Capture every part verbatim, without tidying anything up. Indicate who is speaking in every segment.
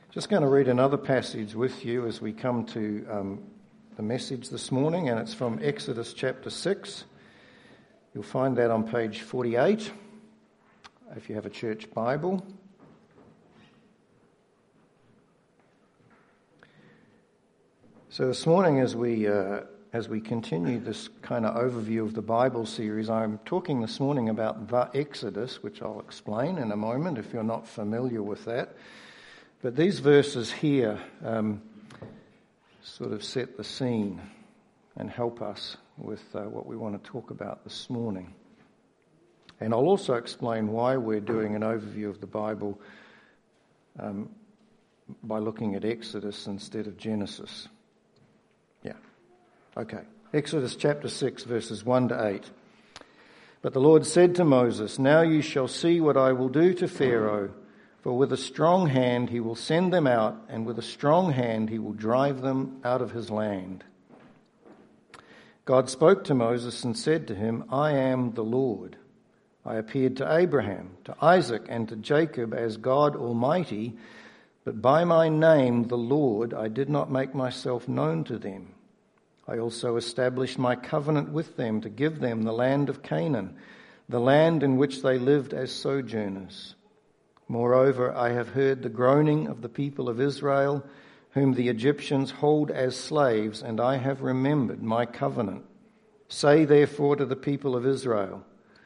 Speaker 1: Just going to read another passage with you as we come to um, the message this morning, and it's from Exodus chapter six. You'll find that on page forty-eight, if you have a church Bible. So this morning, as we uh, as we continue this kind of overview of the Bible series, I'm talking this morning about the Exodus, which I'll explain in a moment if you're not familiar with that. But these verses here um, sort of set the scene and help us with uh, what we want to talk about this morning. And I'll also explain why we're doing an overview of the Bible um, by looking at Exodus instead of Genesis. Yeah. Okay. Exodus chapter six, verses one to eight. But the Lord said to Moses, "Now you shall see what I will do to Pharaoh. For with a strong hand he will send them out, and with a strong hand he will drive them out of his land." God spoke to Moses and said to him, "I am the Lord. I appeared to Abraham, to Isaac, and to Jacob as God Almighty, but by my name, the Lord, I did not make myself known to them. I also established my covenant with them to give them the land of Canaan, the land in which they lived as sojourners. Moreover, I have heard the groaning of the people of Israel, whom the Egyptians hold as slaves, and I have remembered my covenant. Say therefore to the people of Israel,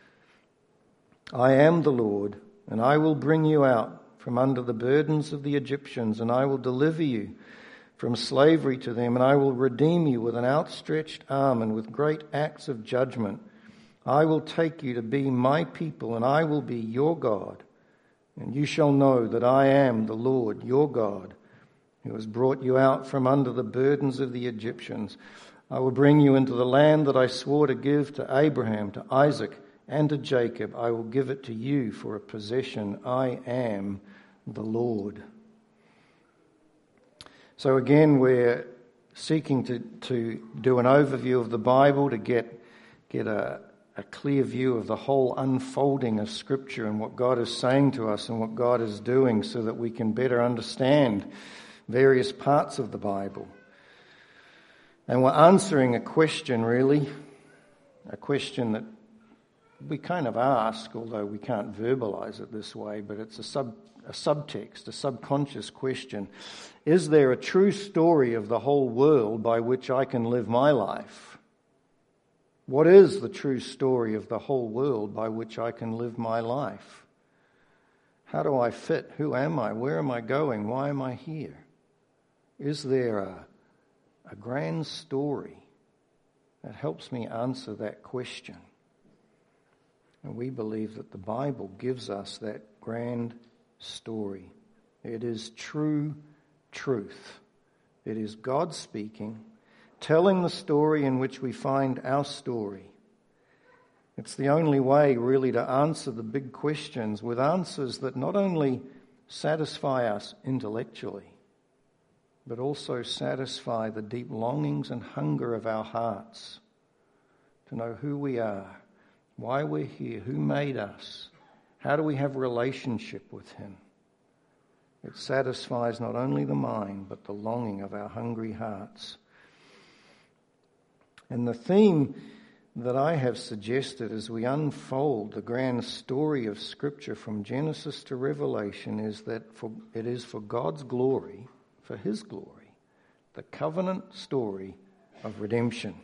Speaker 1: I am the Lord, and I will bring you out from under the burdens of the Egyptians, and I will deliver you from slavery to them, and I will redeem you with an outstretched arm and with great acts of judgment. I will take you to be my people, and I will be your God. And you shall know that I am the Lord your God, who has brought you out from under the burdens of the Egyptians. I will bring you into the land that I swore to give to Abraham, to Isaac, and to Jacob. I will give it to you for a possession. I am the Lord." So again, we're seeking to, to do an overview of the Bible to get, get a a clear view of the whole unfolding of Scripture and what God is saying to us and what God is doing so that we can better understand various parts of the Bible. And we're answering a question, really, a question that we kind of ask, although we can't verbalize it this way, but it's a sub a subtext, a subconscious question. Is there a true story of the whole world by which I can live my life? What is the true story of the whole world by which I can live my life? How do I fit? Who am I? Where am I going? Why am I here? Is there a, a grand story that helps me answer that question? And we believe that the Bible gives us that grand story. It is true truth. It is God speaking, telling the story in which we find our story. It's the only way, really, to answer the big questions with answers that not only satisfy us intellectually, but also satisfy the deep longings and hunger of our hearts to know who we are, why we're here, who made us, how do we have a relationship with Him. It satisfies not only the mind, but the longing of our hungry hearts. And the theme that I have suggested as we unfold the grand story of Scripture from Genesis to Revelation is that for, it is for God's glory, for His glory, the covenant story of redemption.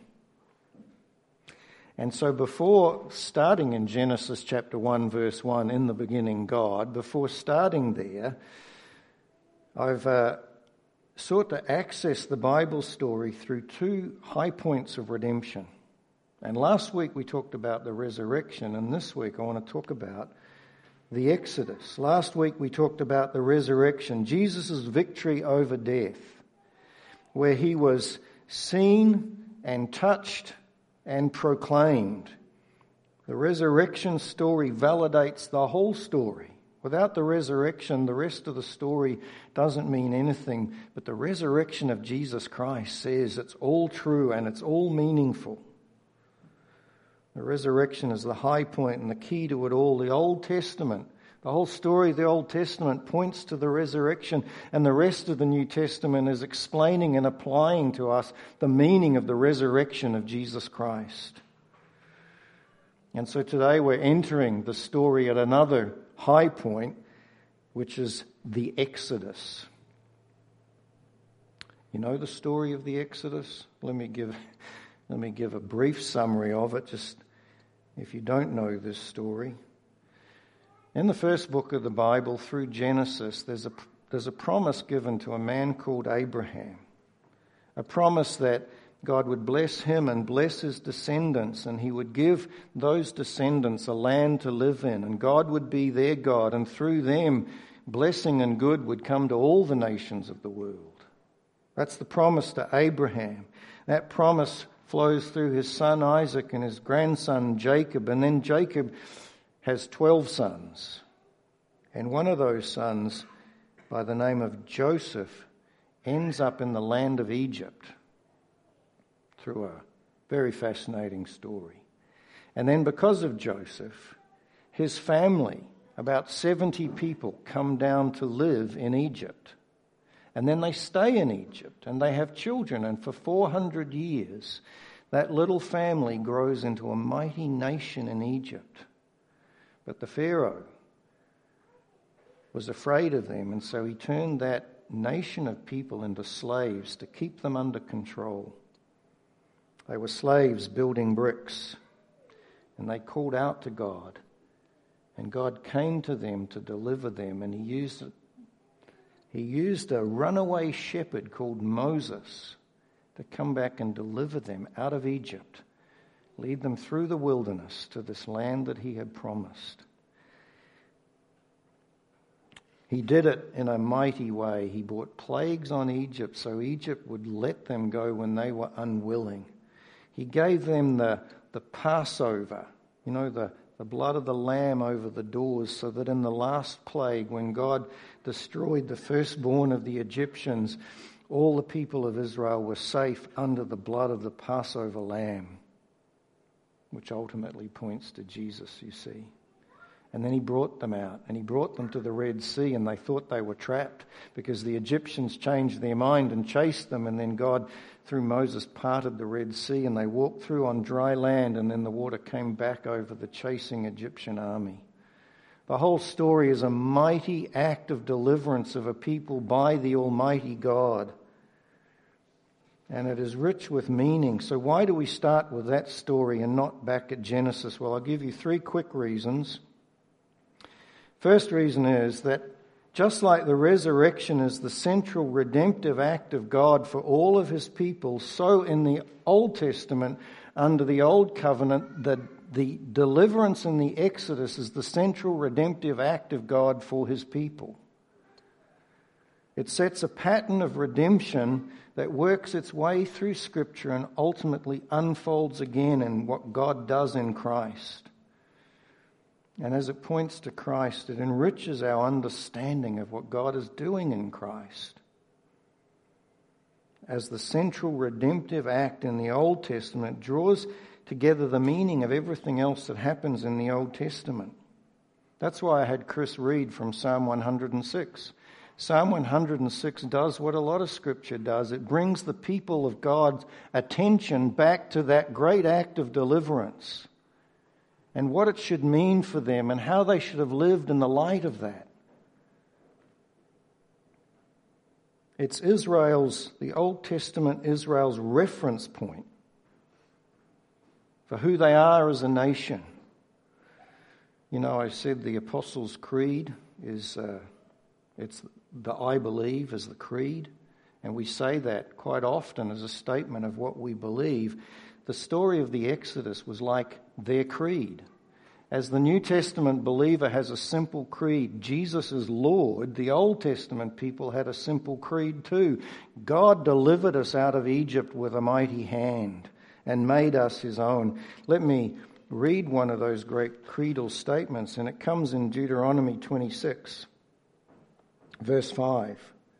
Speaker 1: And so before starting in Genesis chapter one, verse one, in the beginning God, before starting there, I've uh, sought to access the Bible story through two high points of redemption. And last week we talked about the resurrection, and this week I want to talk about the Exodus. Last week we talked about the resurrection, Jesus' victory over death, where He was seen and touched and proclaimed. The resurrection story validates the whole story. Without the resurrection, the rest of the story doesn't mean anything. But the resurrection of Jesus Christ says it's all true and it's all meaningful. The resurrection is the high point and the key to it all. The Old Testament The whole story of the Old Testament points to the resurrection, and the rest of the New Testament is explaining and applying to us the meaning of the resurrection of Jesus Christ. And so today we're entering the story at another high point, which is the Exodus. You know the story of the Exodus? Let me give, let me give a brief summary of it, just if you don't know this story. In the first book of the Bible, through Genesis, there's a, there's a promise given to a man called Abraham. A promise that God would bless him and bless his descendants, and he would give those descendants a land to live in, and God would be their God, and through them, blessing and good would come to all the nations of the world. That's the promise to Abraham. That promise flows through his son Isaac and his grandson Jacob, and then Jacob has twelve sons, and one of those sons, by the name of Joseph, ends up in the land of Egypt through a very fascinating story. And then because of Joseph, his family, about seventy people, come down to live in Egypt. And then they stay in Egypt and they have children, and for four hundred years that little family grows into a mighty nation in Egypt. But the Pharaoh was afraid of them, and so he turned that nation of people into slaves to keep them under control. They were slaves building bricks, and they called out to God, and God came to them to deliver them, and he used, he used a runaway shepherd called Moses to come back and deliver them out of Egypt, lead them through the wilderness to this land that he had promised. He did it in a mighty way. He brought plagues on Egypt so Egypt would let them go when they were unwilling. He gave them the, the Passover, you know, the, the blood of the lamb over the doors, so that in the last plague, when God destroyed the firstborn of the Egyptians, all the people of Israel were safe under the blood of the Passover lamb, which ultimately points to Jesus, you see. And then he brought them out, and he brought them to the Red Sea, and they thought they were trapped because the Egyptians changed their mind and chased them, and then God, through Moses, parted the Red Sea, and they walked through on dry land, and then the water came back over the chasing Egyptian army. The whole story is a mighty act of deliverance of a people by the Almighty God. And it is rich with meaning. So why do we start with that story and not back at Genesis? Well, I'll give you three quick reasons. First reason is that just like the resurrection is the central redemptive act of God for all of his people, so in the Old Testament, under the Old Covenant, the, the deliverance in the Exodus is the central redemptive act of God for his people. It sets a pattern of redemption that works its way through Scripture and ultimately unfolds again in what God does in Christ. And as it points to Christ, it enriches our understanding of what God is doing in Christ. As the central redemptive act in the Old Testament draws together the meaning of everything else that happens in the Old Testament. That's why I had Chris read from Psalm one hundred six. Psalm one hundred six does what a lot of Scripture does. It brings the people of God's attention back to that great act of deliverance and what it should mean for them and how they should have lived in the light of that. It's Israel's, the Old Testament Israel's reference point for who they are as a nation. You know, I said the Apostles' Creed is, uh, it's the I believe is the creed, and we say that quite often as a statement of what we believe. The story of the Exodus was like their creed. As the New Testament believer has a simple creed, Jesus is Lord, the Old Testament people had a simple creed too. God delivered us out of Egypt with a mighty hand and made us his own. Let me read one of those great creedal statements, and it comes in Deuteronomy twenty-six, verse five.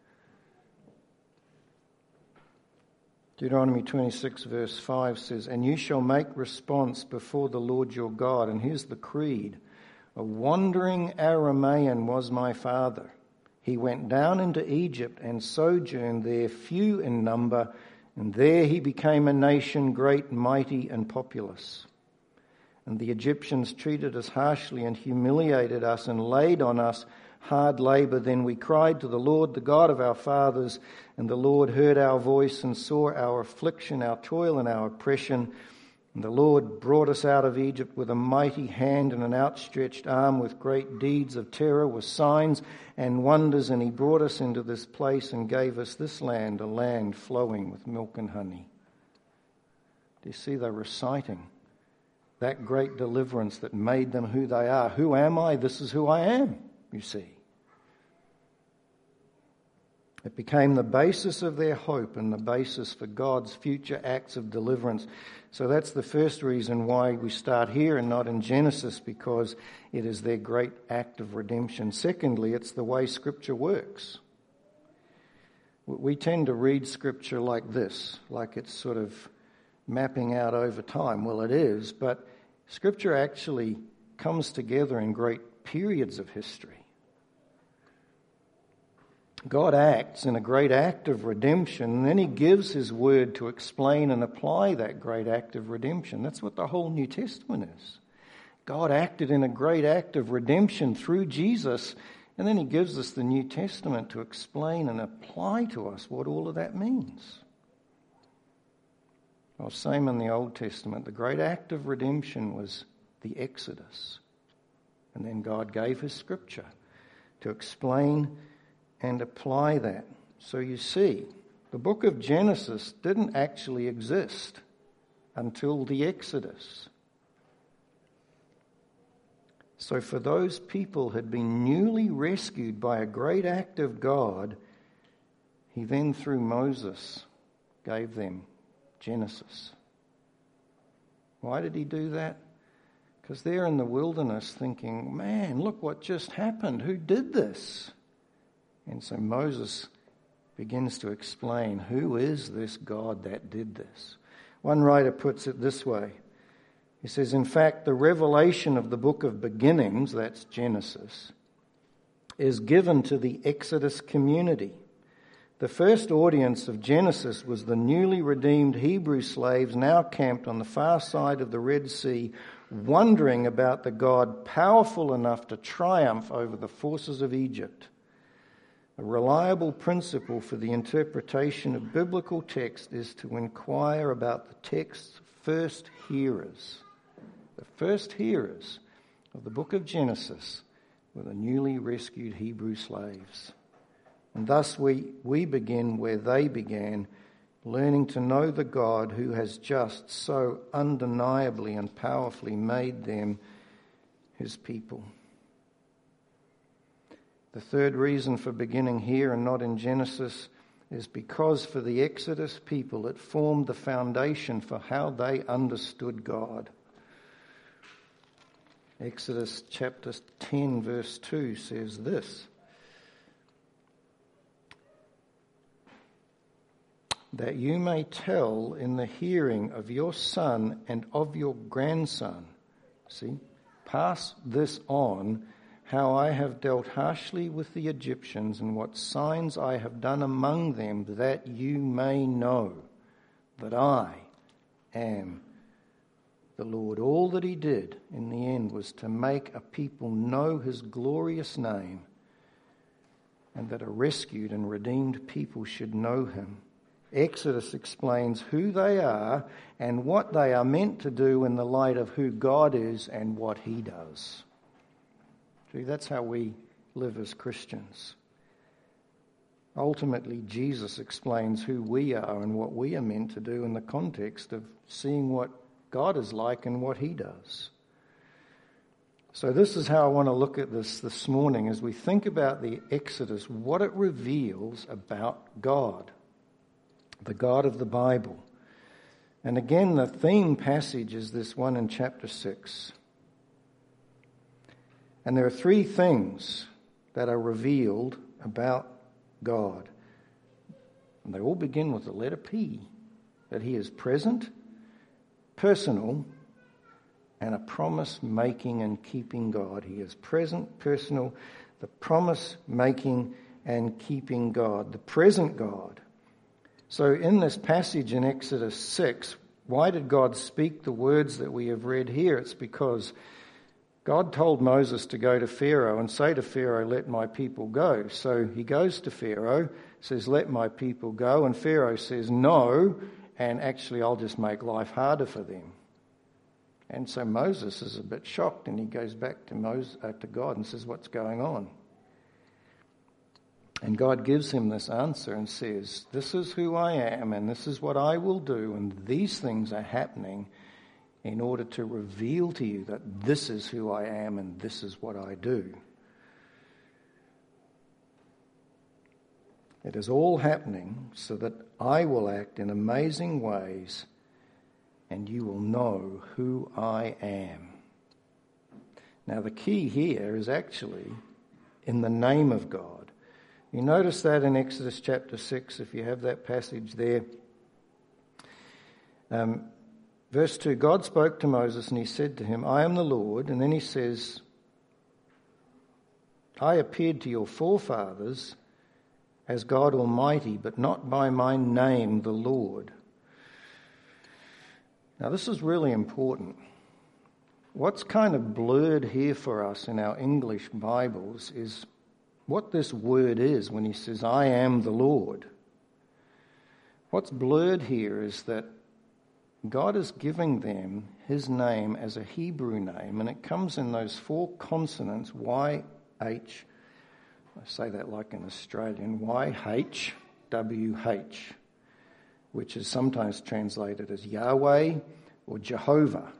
Speaker 1: Deuteronomy twenty-six verse five says, "And you shall make response before the Lord your God," and here's the creed, A wandering Aramaean was my father. He went down into Egypt and sojourned there, few in number, and there he became a nation great, mighty, and populous. And the Egyptians treated us harshly and humiliated us and laid on us hard labour. Then we cried to the Lord, the God of our fathers, and the Lord heard our voice and saw our affliction, our toil, and our oppression. And the Lord brought us out of Egypt with a mighty hand and an outstretched arm, with great deeds of terror, with signs and wonders. And he brought us into this place and gave us this land, a land flowing with milk and honey. Do you see they're reciting that great deliverance that made them who they are? Who am I? This is who I am, you see. It became the basis of their hope and the basis for God's future acts of deliverance. So that's the first reason why we start here and not in Genesis, because it is their great act of redemption. Secondly, it's the way Scripture works. We tend to read Scripture like this, like it's sort of mapping out over time. Well, it is, but Scripture actually comes together in great periods of history. God acts in a great act of redemption, and then he gives his word to explain and apply that great act of redemption. That's what the whole New Testament is. God acted in a great act of redemption through Jesus, and then he gives us the New Testament to explain and apply to us what all of that means. Well, same in the Old Testament. The great act of redemption was the Exodus. And then God gave his scripture to explain and apply that. So you see, the book of Genesis didn't actually exist until the Exodus. So for those people who had been newly rescued by a great act of God, he then through Moses gave them Genesis. Why did he do that? Because they're in the wilderness thinking, man, look what just happened. Who did this? And so Moses begins to explain, who is this God that did this? One writer puts it this way. He says, in fact, the revelation of the book of beginnings, that's Genesis, is given to the Exodus community. The first audience of Genesis was the newly redeemed Hebrew slaves now camped on the far side of the Red Sea, wondering about the God powerful enough to triumph over the forces of Egypt. A reliable principle for the interpretation of biblical text is to inquire about the text's first hearers. The first hearers of the book of Genesis were the newly rescued Hebrew slaves. And thus we, we begin where they began, learning to know the God who has just so undeniably and powerfully made them his people. The third reason for beginning here and not in Genesis is because for the Exodus people it formed the foundation for how they understood God. Exodus chapter ten verse two says this, that you may tell in the hearing of your son and of your grandson, see, pass this on, how I have dealt harshly with the Egyptians and what signs I have done among them, that you may know that I am the Lord. All that he did in the end was to make a people know his glorious name, and that a rescued and redeemed people should know him. Exodus explains who they are and what they are meant to do in the light of who God is and what he does. See, that's how we live as Christians. Ultimately, Jesus explains who we are and what we are meant to do in the context of seeing what God is like and what he does. So this is how I want to look at this this morning as we think about the Exodus, what it reveals about God, the God of the Bible. And again, the theme passage is this one in chapter six. And there are three things that are revealed about God. And they all begin with the letter P, that he is present, personal, and a promise-making and keeping God. He is present, personal, the promise-making and keeping God, the present God. So in this passage in Exodus six, why did God speak the words that we have read here? It's because God told Moses to go to Pharaoh and say to Pharaoh, let my people go. So he goes to Pharaoh, says, let my people go. And Pharaoh says, no, and actually I'll just make life harder for them. And so Moses is a bit shocked, and he goes back to Moses, uh, to God and says, what's going on? And God gives him this answer and says, this is who I am, and this is what I will do, and these things are happening in order to reveal to you that this is who I am and this is what I do. It is all happening so that I will act in amazing ways and you will know who I am. Now the key here is actually in the name of God. You notice that in Exodus chapter six, if you have that passage there. Um, verse two, God spoke to Moses and he said to him, I am the Lord. And then he says, I appeared to your forefathers as God Almighty, but not by my name, the Lord. Now this is really important. What's kind of blurred here for us in our English Bibles is what this word is when he says, I am the Lord. What's blurred here is that God is giving them his name as a Hebrew name, and it comes in those four consonants, Y, H, I say that like an Australian, Y, H, W, H, which is sometimes translated as Yahweh or Jehovah.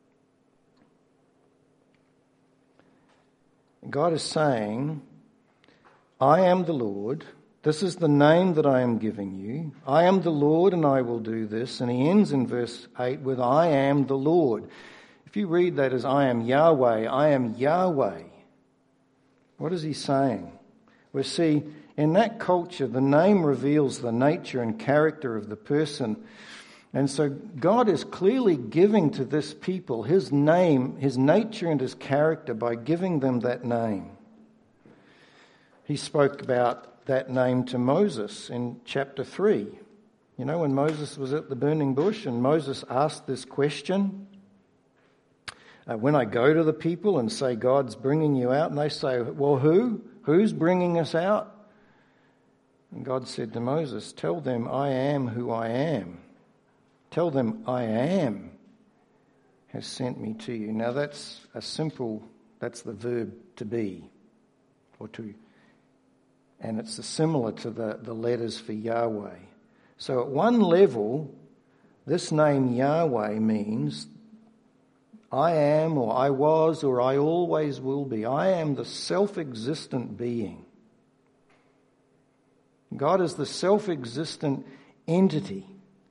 Speaker 1: God is saying, I am the Lord, this is the name that I am giving you. I am the Lord and I will do this. And he ends in verse eight with, I am the Lord. If you read that as I am Yahweh, I am Yahweh. What is he saying? Well, see, in that culture, the name reveals the nature and character of the person. And so God is clearly giving to this people his name, his nature and his character by giving them that name. He spoke about that name to Moses in chapter three. You know, when Moses was at the burning bush and Moses asked this question, uh, when I go to the people and say, God's bringing you out, and they say, well, who? Who's bringing us out? And God said to Moses, tell them I am who I am. Tell them I am has sent me to you. Now that's a simple, that's the verb to be, or to, and it's similar to the, the letters for Yahweh. So at one level, this name Yahweh means I am, or I was, or I always will be. I am the self-existent being. God is the self-existent entity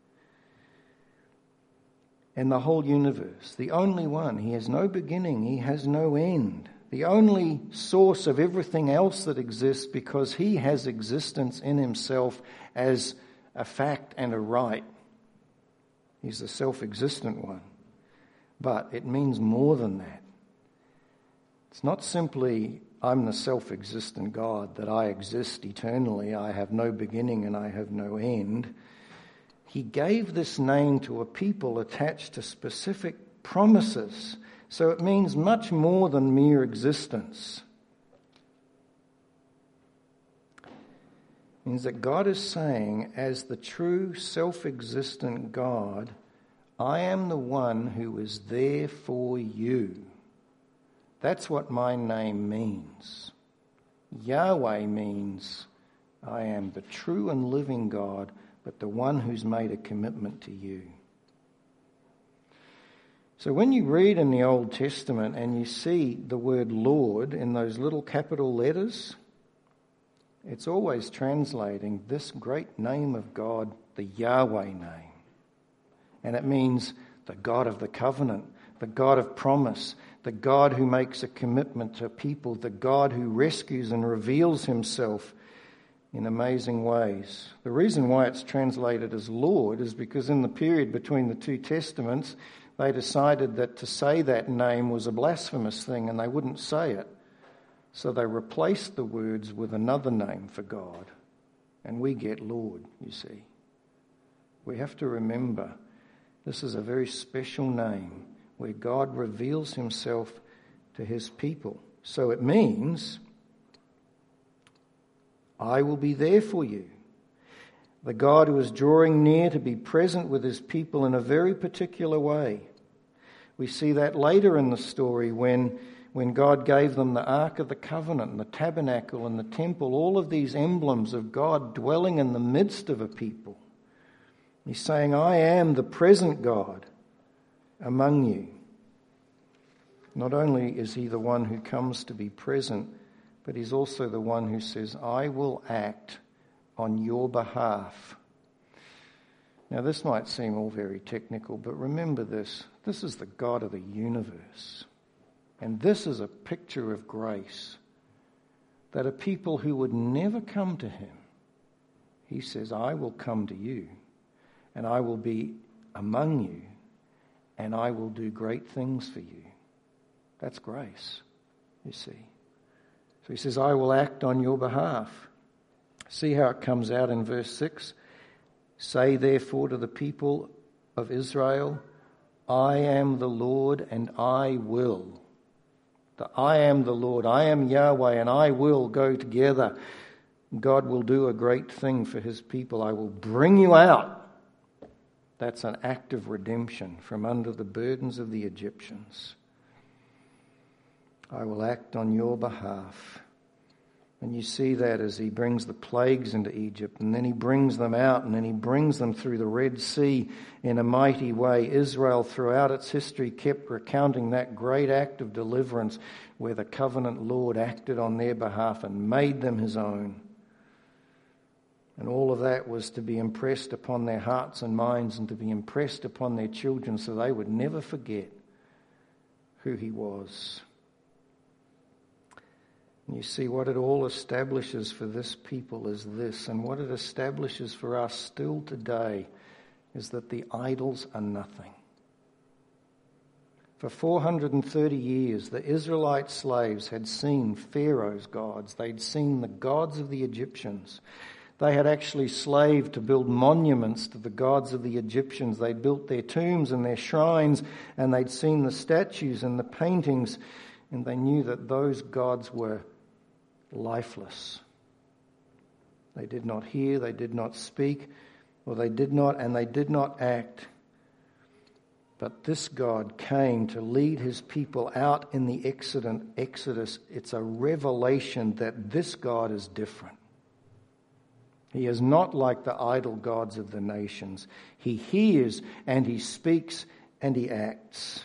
Speaker 1: in the whole universe, the only one. He has no beginning, he has no end. The only source of everything else that exists, because he has existence in himself as a fact and a right. He's the self-existent one. But it means more than that. It's not simply, I'm the self-existent God, that I exist eternally, I have no beginning and I have no end. He gave this name to a people attached to specific promises. So it means much more than mere existence. It means that God is saying, as the true self-existent God, I am the one who is there for you. That's what my name means. Yahweh means I am the true and living God, but the one who's made a commitment to you. So when you read in the Old Testament and you see the word Lord in those little capital letters, it's always translating this great name of God, the Yahweh name. And it means the God of the covenant, the God of promise, the God who makes a commitment to people, the God who rescues and reveals himself in amazing ways. The reason why it's translated as Lord is because in the period between the two testaments, they decided that to say that name was a blasphemous thing and they wouldn't say it. So they replaced the words with another name for God. And we get Lord, you see. We have to remember this is a very special name where God reveals himself to his people. So it means, I will be there for you. The God who is drawing near to be present with his people in a very particular way. We see that later in the story when, when God gave them the Ark of the Covenant and the tabernacle and the temple, all of these emblems of God dwelling in the midst of a people. He's saying, I am the present God among you. Not only is he the one who comes to be present, but he's also the one who says, I will act on your behalf. Now this might seem all very technical, but remember this. This is the God of the universe. And this is a picture of grace. That a people who would never come to him, he says, I will come to you, and I will be among you, and I will do great things for you. That's grace, you see. So he says, I will act on your behalf. See how it comes out in verse six? Say therefore to the people of Israel, I am the Lord and I will. The I am the Lord, I am Yahweh and I will go together. God will do a great thing for his people. I will bring you out. That's an act of redemption from under the burdens of the Egyptians. I will act on your behalf. And you see that as he brings the plagues into Egypt, and then he brings them out, and then he brings them through the Red Sea in a mighty way. Israel, throughout its history, kept recounting that great act of deliverance where the covenant Lord acted on their behalf and made them his own. And all of that was to be impressed upon their hearts and minds and to be impressed upon their children so they would never forget who he was. And you see, what it all establishes for this people is this, and what it establishes for us still today is that the idols are nothing. For four hundred thirty years, the Israelite slaves had seen Pharaoh's gods. They'd seen the gods of the Egyptians. They had actually slaved to build monuments to the gods of the Egyptians. They'd built their tombs and their shrines, and they'd seen the statues and the paintings, and they knew that those gods were lifeless. They did not hear, they did not speak, or they did not, and they did not act. But this God came to lead his people out in the Exodus. It's a revelation that this God is different. He is not like the idol gods of the nations. He hears and he speaks and he acts.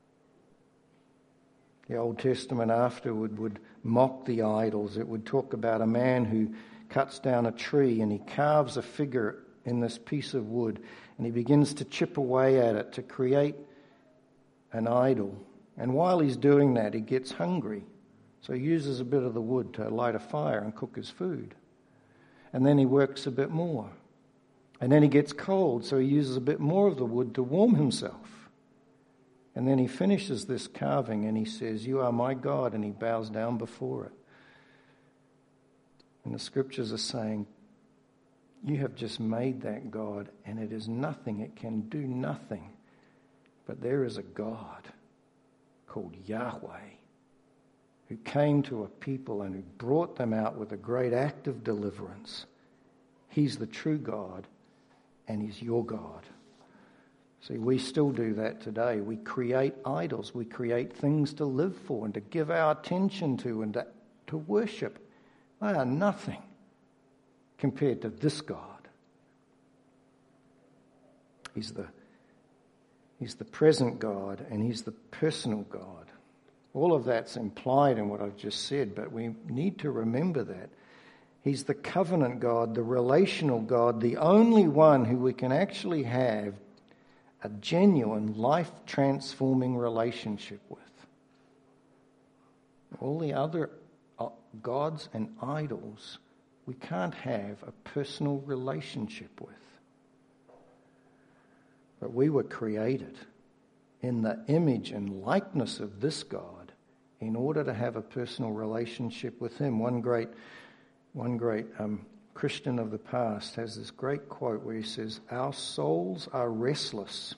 Speaker 1: The Old Testament afterward would mock the idols. It would talk about a man who cuts down a tree and he carves a figure in this piece of wood and he begins to chip away at it to create an idol. And while he's doing that, he gets hungry. So he uses a bit of the wood to light a fire and cook his food. And then he works a bit more. And then he gets cold, so he uses a bit more of the wood to warm himself. And then he finishes this carving and he says, you are my God, and he bows down before it. And the scriptures are saying, you have just made that God, and it is nothing, it can do nothing. But there is a God called Yahweh who came to a people and who brought them out with a great act of deliverance. He's the true God, and he's your God. See, we still do that today. We create idols. We create things to live for and to give our attention to and to, to worship. They are nothing compared to this God. He's the, he's the present God, and he's the personal God. All of that's implied in what I've just said, but we need to remember that. He's the covenant God, the relational God, the only one who we can actually have a genuine, life-transforming relationship with. All the other gods and idols we can't have a personal relationship with. But we were created in the image and likeness of this God in order to have a personal relationship with him. One great, one great um, Christian of the past has this great quote where he says, "Our souls are restless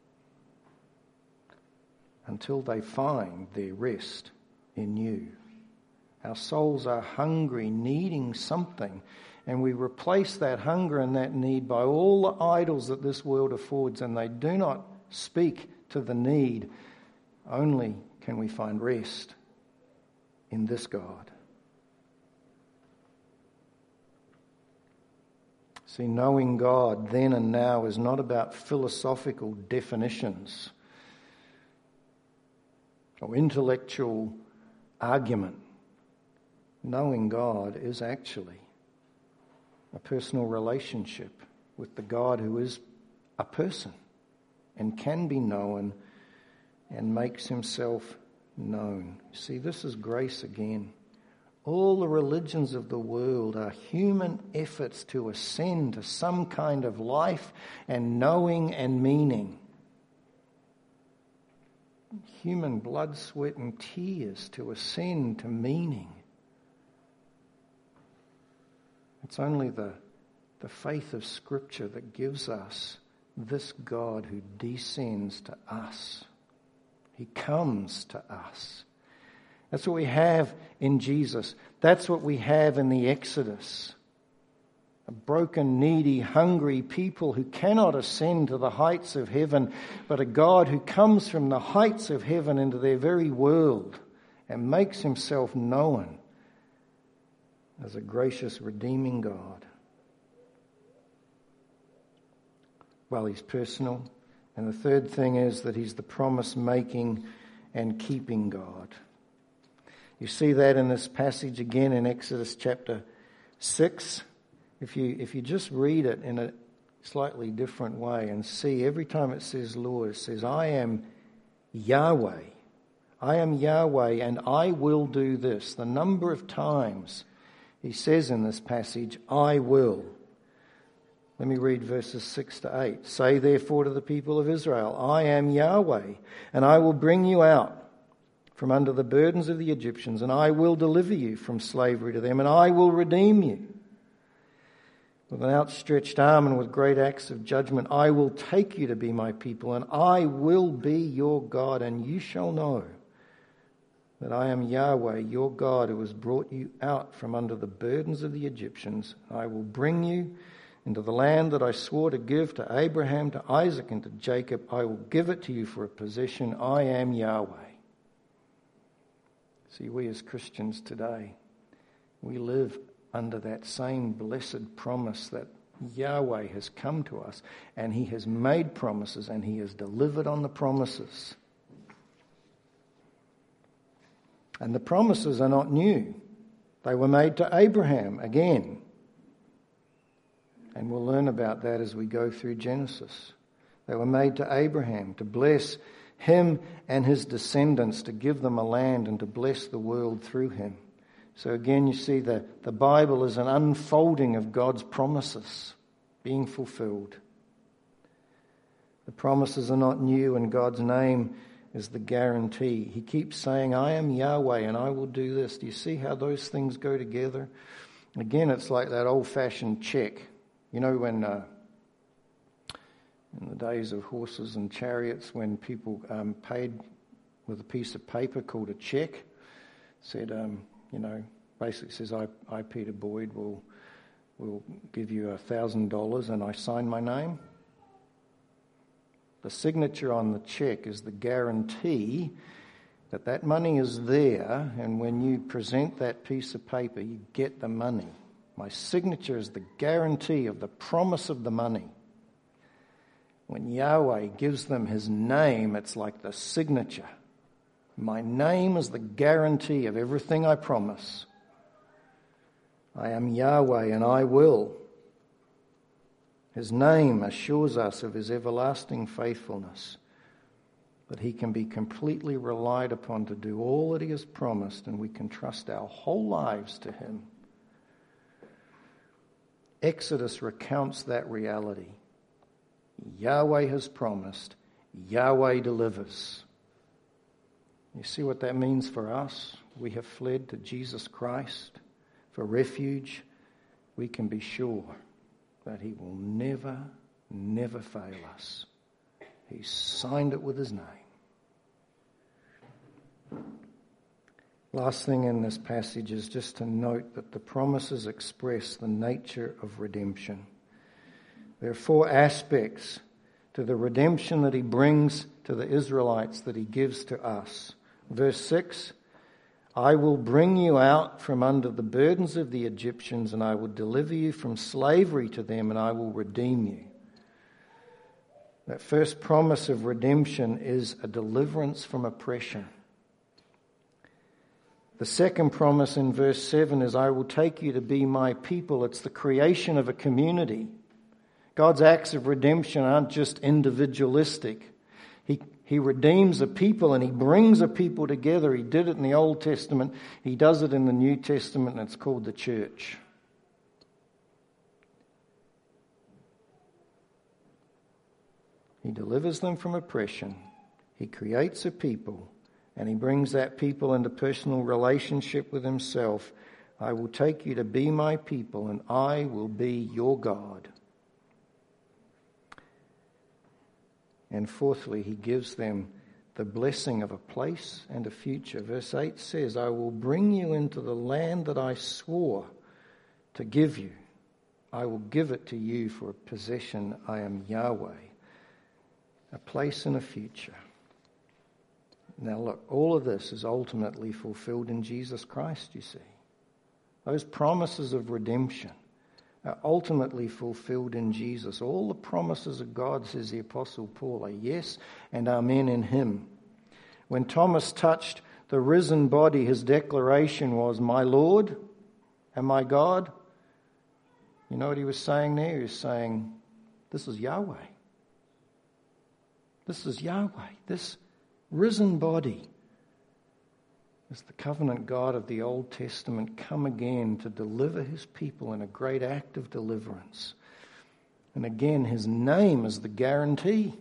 Speaker 1: until they find their rest in you." Our souls are hungry, needing something, and we replace that hunger and that need by all the idols that this world affords, and they do not speak to the need. Only can we find rest in this God. See, knowing God then and now is not about philosophical definitions or intellectual argument. Knowing God is actually a personal relationship with the God who is a person and can be known and makes himself known. See, this is grace again. All the religions of the world are human efforts to ascend to some kind of life and knowing and meaning. Human blood, sweat and tears to ascend to meaning. It's only the, the faith of Scripture that gives us this God who descends to us. He comes to us. That's what we have in Jesus. That's what we have in the Exodus. A broken, needy, hungry people who cannot ascend to the heights of heaven, but a God who comes from the heights of heaven into their very world and makes himself known as a gracious, redeeming God. Well, he's personal. And the third thing is that he's the promise-making and keeping God. You see that in this passage again in Exodus chapter six. If you, if you just read it in a slightly different way and see every time it says Lord, it says, I am Yahweh. I am Yahweh and I will do this. The number of times he says in this passage, I will. Let me read verses six to eight. Say therefore to the people of Israel, I am Yahweh, and I will bring you out from under the burdens of the Egyptians, and I will deliver you from slavery to them, and I will redeem you. With an outstretched arm and with great acts of judgment, I will take you to be my people, and I will be your God, and you shall know that I am Yahweh, your God, who has brought you out from under the burdens of the Egyptians. I will bring you into the land that I swore to give to Abraham, to Isaac, and to Jacob. I will give it to you for a possession. I am Yahweh. See, we as Christians today, we live under that same blessed promise that Yahweh has come to us, and he has made promises, and he has delivered on the promises. And the promises are not new. They were made to Abraham again. And we'll learn about that as we go through Genesis. They were made to Abraham to bless him and his descendants, to give them a land and to bless the world through him. So again, you see the, the Bible is an unfolding of God's promises being fulfilled. The promises are not new, and God's name is the guarantee. He keeps saying, I am Yahweh and I will do this. Do you see how those things go together? Again, it's like that old-fashioned check. You know, when uh, in the days of horses and chariots, when people um, paid with a piece of paper called a check, said, um, you know, basically says, I, I Peter Boyd, will will give you a thousand dollars, and I sign my name. The signature on the check is the guarantee that that money is there, and when you present that piece of paper, you get the money. My signature is the guarantee of the promise of the money. When Yahweh gives them his name, it's like the signature. My name is the guarantee of everything I promise. I am Yahweh and I will. His name assures us of his everlasting faithfulness, that he can be completely relied upon to do all that he has promised, and we can trust our whole lives to him. Exodus recounts that reality. Yahweh has promised, Yahweh delivers. You see what that means for us? We have fled to Jesus Christ for refuge. We can be sure that he will never, never fail us. He signed it with his name. Last thing in this passage is just to note that the promises express the nature of redemption. There are four aspects to the redemption that he brings to the Israelites that he gives to us. Verse six, I will bring you out from under the burdens of the Egyptians, and I will deliver you from slavery to them, and I will redeem you. That first promise of redemption is a deliverance from oppression. The second promise in verse seven is, I will take you to be my people. It's the creation of a community. God's acts of redemption aren't just individualistic. He, he redeems a people and he brings a people together. He did it in the Old Testament. He does it in the New Testament, and it's called the church. He delivers them from oppression. He creates a people, and he brings that people into personal relationship with himself. I will take you to be my people, and I will be your God. And fourthly, he gives them the blessing of a place and a future. Verse eight says, I will bring you into the land that I swore to give you. I will give it to you for a possession. I am Yahweh. A place and a future. Now look, all of this is ultimately fulfilled in Jesus Christ, you see. Those promises of redemption are ultimately fulfilled in Jesus. All the promises of God, says the Apostle Paul, are yes and amen in him. When Thomas touched the risen body, his declaration was, my Lord and my God. You know what he was saying there? He was saying, this is Yahweh. This is Yahweh. This risen body is the covenant God of the Old Testament come again to deliver his people in a great act of deliverance. And again, his name is the guarantee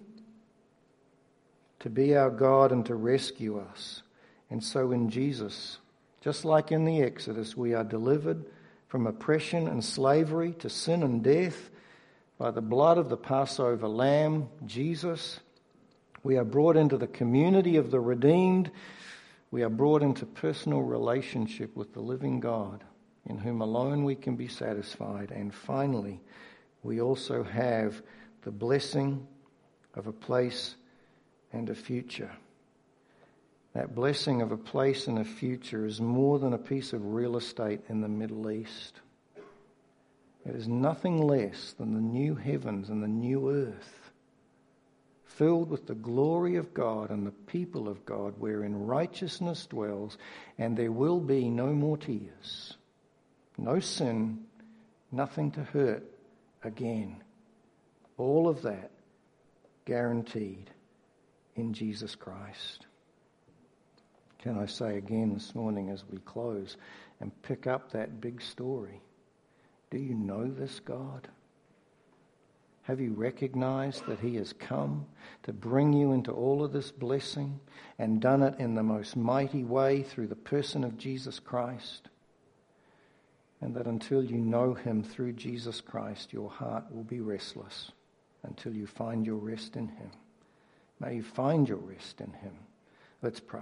Speaker 1: to be our God and to rescue us. And so in Jesus, just like in the Exodus, we are delivered from oppression and slavery to sin and death by the blood of the Passover lamb, Jesus. We are brought into the community of the redeemed. We are brought into personal relationship with the living God, in whom alone we can be satisfied. And finally, we also have the blessing of a place and a future. That blessing of a place and a future is more than a piece of real estate in the Middle East. It is nothing less than the new heavens and the new earth, filled with the glory of God and the people of God, wherein righteousness dwells, and there will be no more tears, no sin, nothing to hurt again. All of that guaranteed in Jesus Christ. Can I say again this morning as we close and pick up that big story? Do you know this God? Have you recognized that he has come to bring you into all of this blessing and done it in the most mighty way through the person of Jesus Christ? And that until you know him through Jesus Christ, your heart will be restless until you find your rest in him. May you find your rest in him. Let's pray.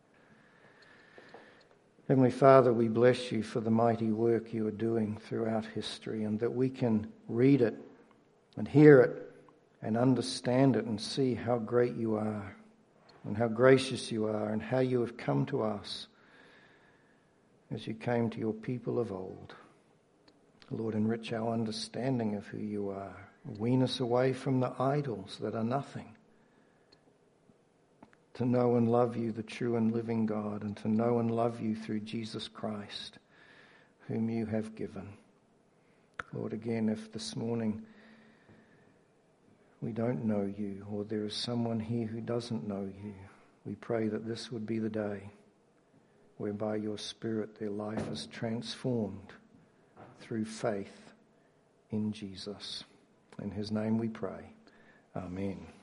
Speaker 1: Heavenly Father, we bless you for the mighty work you are doing throughout history, and that we can read it and hear it and understand it and see how great you are and how gracious you are and how you have come to us as you came to your people of old. Lord, enrich our understanding of who you are. Wean us away from the idols that are nothing, to know and love you, the true and living God, and to know and love you through Jesus Christ, whom you have given. Lord, again, if this morning we don't know you, or there is someone here who doesn't know you, we pray that this would be the day whereby your Spirit, their life is transformed through faith in Jesus. In his name we pray. Amen.